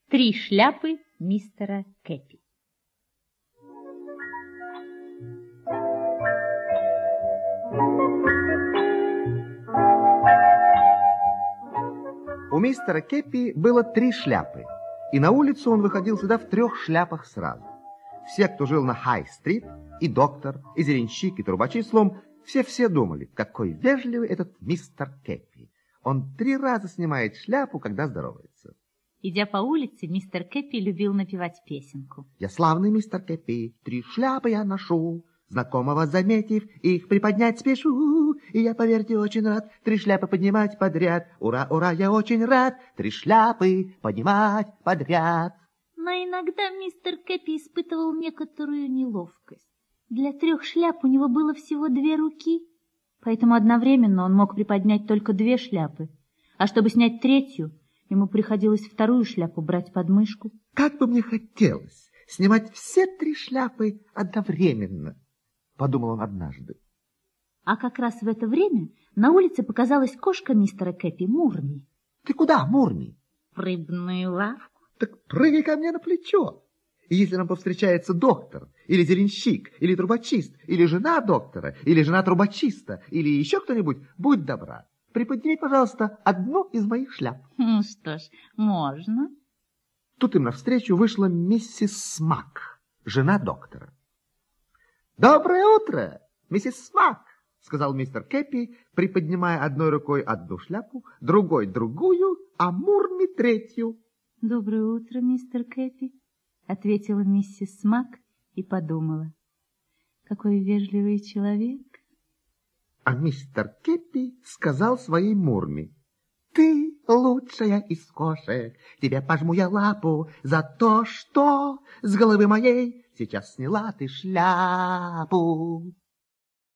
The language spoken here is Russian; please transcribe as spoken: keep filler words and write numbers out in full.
Три шляпы мистера Кэппи. У мистера Кэппи было три шляпы, и на улицу он выходил сюда в трех шляпах сразу. Все, кто жил на Хай-стрит, и доктор, и зеленщик, и трубачи, словом, все-все думали, какой вежливый этот мистер Кэппи. Он три раза снимает шляпу, когда здоровается. Идя по улице, мистер Кэппи любил напевать песенку. Я славный мистер Кэппи, три шляпы я ношу, знакомого заметив, их приподнять спешу. И я, поверьте, очень рад три шляпы поднимать подряд. Ура, ура, я очень рад три шляпы поднимать подряд. Но иногда мистер Кэппи испытывал некоторую неловкость. Для трех шляп у него было всего две руки, поэтому одновременно он мог приподнять только две шляпы, а чтобы снять третью, ему приходилось вторую шляпу брать под мышку. Как бы мне хотелось снимать все три шляпы одновременно, подумал он однажды. А как раз в это время на улице показалась кошка мистера Кэппи, Мурми. Ты куда, Мурми? В рыбную лавку. Так прыгай ко мне на плечо. И если нам повстречается доктор, или зеленщик, или трубочист, или жена доктора, или жена трубочиста, или еще кто-нибудь, будь добра, приподними, пожалуйста, одну из моих шляп. Ну что ж, можно. Тут им навстречу вышла миссис Смак, жена доктора. «Доброе утро, миссис Смак!» — сказал мистер Кэппи, приподнимая одной рукой одну шляпу, другой другую, а Мурми третью. «Доброе утро, мистер Кэппи», — ответила миссис Смак и подумала. «Какой вежливый человек». А мистер Кэппи сказал своей Мурми: «Ты лучшая из кошек, тебе пожму я лапу за то, что с головы моей сейчас сняла ты шляпу».